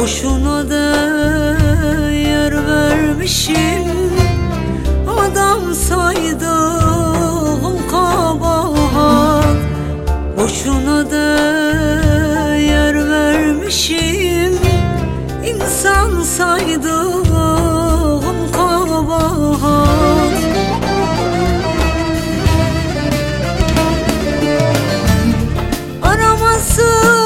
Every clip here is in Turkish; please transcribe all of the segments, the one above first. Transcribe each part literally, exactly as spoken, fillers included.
Boşuna değer vermişim, adam saydım kabahat. Boşuna değer vermişim, insan saydım kabahat. Aramasın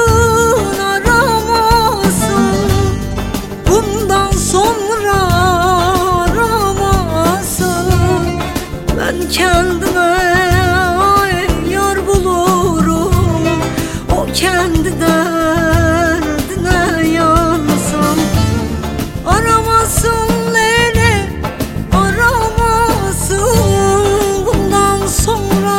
kendime yar bulurum, o kendi derdine yansam. Aramasın Leyli, aramasın, bundan sonra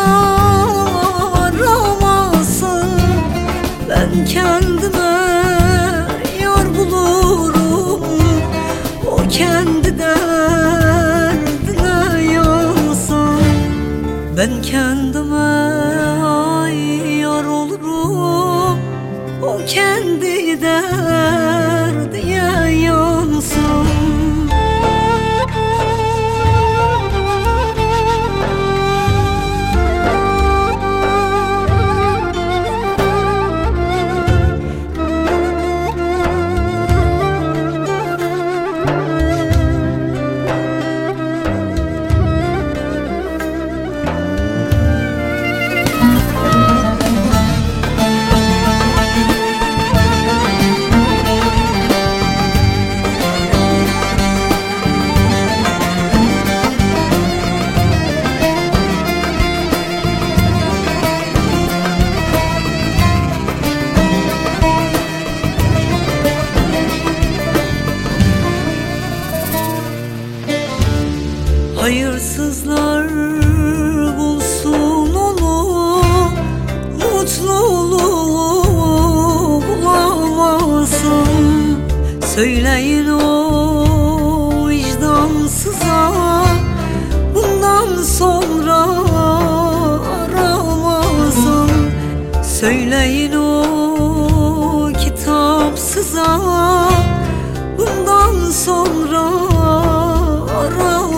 aramasın. Ben kendime yar bulurum, o kendi derdine yansam. Ben kendime yar olurum, o kendi derdiye yansın. Hayırsızlar bulsun onu, mutluluğu bulamasın. Söyleyin o vicdansıza, bundan sonra aramasın. Söyleyin o kitapsıza, bundan sonra aramasın.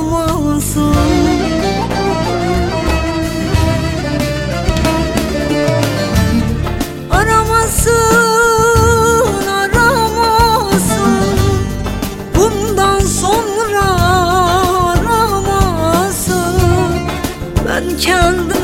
Aramasın, aramasın, bundan sonra aramasın. Ben kendim